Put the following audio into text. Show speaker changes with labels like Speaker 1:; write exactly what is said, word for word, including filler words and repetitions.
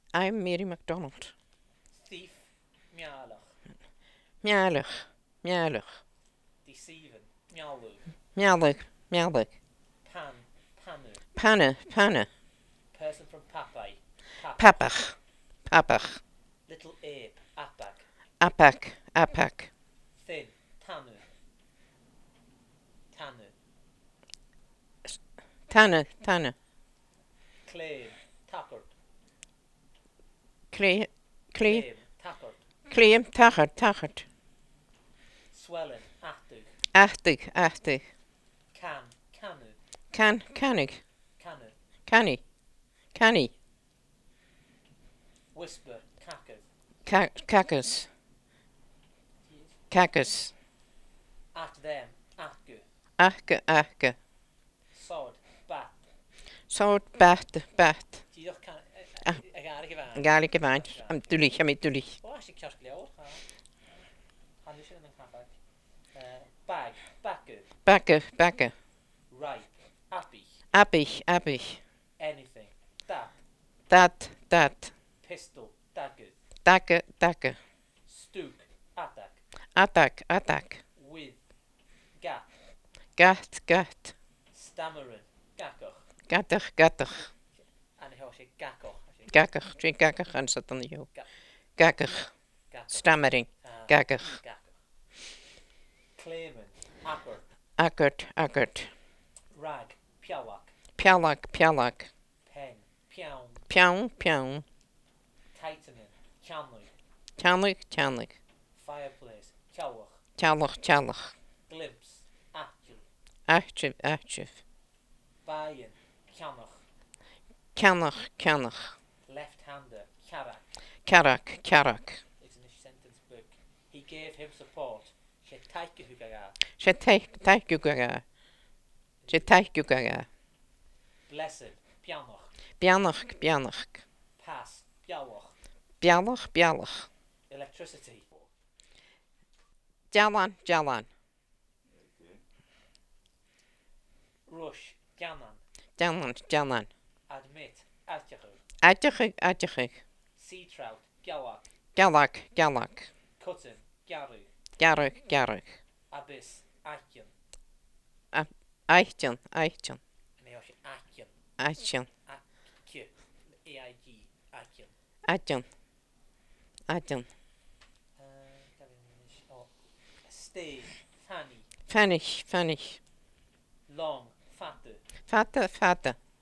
Speaker 1: I'm Mary MacDonald.
Speaker 2: Thief, Mialach.
Speaker 1: Mialach, Mialach.
Speaker 2: Deceiving, Mialu.
Speaker 1: Mialach, Mialach.
Speaker 2: Pan, Panu.
Speaker 1: Panna, Panna.
Speaker 2: Person from Papai, Papa.
Speaker 1: Papach, Papach.
Speaker 2: Little ape, Apak.
Speaker 1: Apak, Apak.
Speaker 2: Thin, Tanu. Tanu.
Speaker 1: Tanna, Tanna.
Speaker 2: Claim, Tackard.
Speaker 1: Clay, Clay.
Speaker 2: Claim, Tackard.
Speaker 1: Claim, Tachart, Tachart.
Speaker 2: Swelling, Ahtug.
Speaker 1: Achtig, achtig.
Speaker 2: Can, Canu.
Speaker 1: Can, Canig.
Speaker 2: Canu.
Speaker 1: Canny. Canny.
Speaker 2: Whisper, Cackard.
Speaker 1: Ca- Cacus. Cacus.
Speaker 2: At them, Atgu.
Speaker 1: Achga, achga.
Speaker 2: Sod, Bat.
Speaker 1: Sword, bat, bat.
Speaker 2: Diolch can...
Speaker 1: Ah.
Speaker 2: Ag ar y gyfan.
Speaker 1: Gael i gyfaint. Am dwlich, am i dwlich.
Speaker 2: O, asi cios gliawr. Han ddysg yn caffag. Bag, Bagu.
Speaker 1: Backe, backe.
Speaker 2: Ripe, Appy.
Speaker 1: Abich, abich.
Speaker 2: Anything. Dap,
Speaker 1: Dat, dat.
Speaker 2: Pistol, Dagu.
Speaker 1: Dagge, dagge.
Speaker 2: Stook, Attack.
Speaker 1: Attack, attack.
Speaker 2: With, Gap.
Speaker 1: Gat, gat.
Speaker 2: Stammering, Gakoch.
Speaker 1: Gattach, gattach.
Speaker 2: En ik hoor je Gakoch.
Speaker 1: Gakkach, drink gakkach aan zat aan de jou.
Speaker 2: Ga-
Speaker 1: Gakkach.
Speaker 2: Gakoch.
Speaker 1: Stammering.
Speaker 2: Ah,
Speaker 1: Gakkach.
Speaker 2: Gakoch. Claiming, Appert.
Speaker 1: Akkert, akkert.
Speaker 2: Rag, Piawak.
Speaker 1: Pialak, pialak.
Speaker 2: Pen, Piawn.
Speaker 1: Piawn, piawn.
Speaker 2: Tightening, Chanley.
Speaker 1: Tianlig, tianlig.
Speaker 2: Fireplace, Chawach.
Speaker 1: Tialach, tialach.
Speaker 2: Glimpse, Achil.
Speaker 1: Achtiv, achtiv.
Speaker 2: Bayan, Kianach.
Speaker 1: Cannach, cannach.
Speaker 2: Left-hander, Karak.
Speaker 1: Carak, carak.
Speaker 2: It's in a sentence book. He gave him support. She taike hugaga.
Speaker 1: Se teich, teich gugaga. Se teich gugaga.
Speaker 2: Blessed, Pianach.
Speaker 1: Bianach, bianach.
Speaker 2: Pass, Piawach.
Speaker 1: Bialach, bialach.
Speaker 2: Electricity.
Speaker 1: Jalan, jalan.
Speaker 2: Rush, Ganan.
Speaker 1: Jalan, jalan.
Speaker 2: Admit, Atjachu.
Speaker 1: Adjachig, adjachig.
Speaker 2: Sea trout, Gawak.
Speaker 1: Galak, galak.
Speaker 2: Cutting, Garu.
Speaker 1: Garag, garag.
Speaker 2: Abyss, Atjan.
Speaker 1: Eichtjan, eichtjan.
Speaker 2: En hij was Atjan.
Speaker 1: Eichtjan.
Speaker 2: Q. A I G. Atjan.
Speaker 1: Adjan. Adjan.
Speaker 2: Oh. Stay, Fanny.
Speaker 1: Fannig, fannig.
Speaker 2: Long, Fatu.
Speaker 1: Fata, fata.